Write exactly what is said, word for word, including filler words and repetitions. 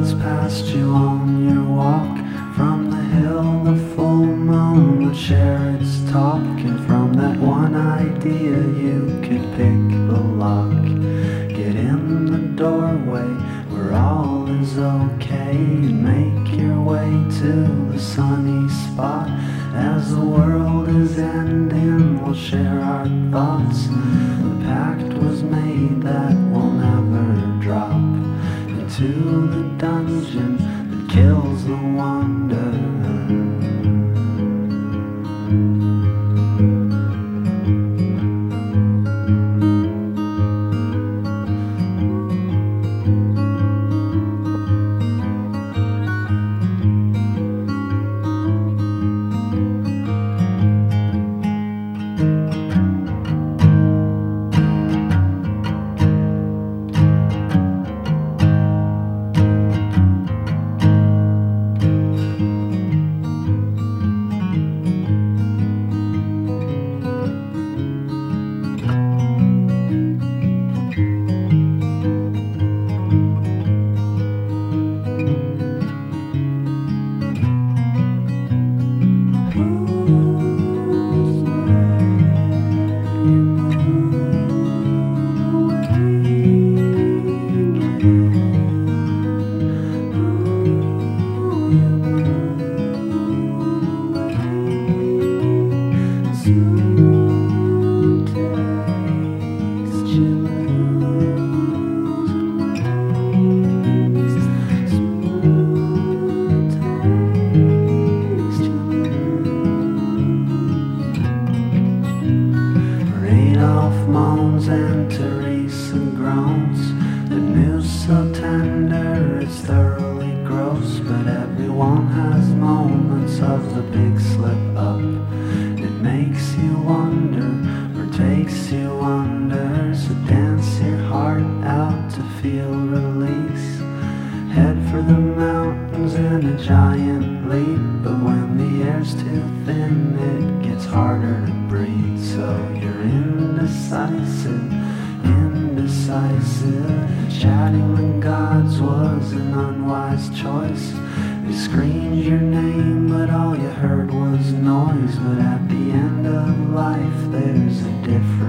gods passed you on your walk. From the hill the full moon would share its talk, and from that one idea you could pick the lock. Get in the doorway where all is okay, and make your way to the sunny spot. As the world is ending, we'll share our thoughts. The pact was made that we'll never drop into the dungeon that kills the wonder. Adolf moans and Teresa groans. The news so tender it's thoroughly gross, but everyone has moments of the big slip up. It makes you wonder or takes you under, so dance your heart out to feel release. Head for the mountains in a giant leap, but when the air's too thin it gets harder to breathe. So you're indecisive, indecisive. Chatting with gods was an unwise choice. They screamed your name but all you heard was noise. But at the end of life there's a difference.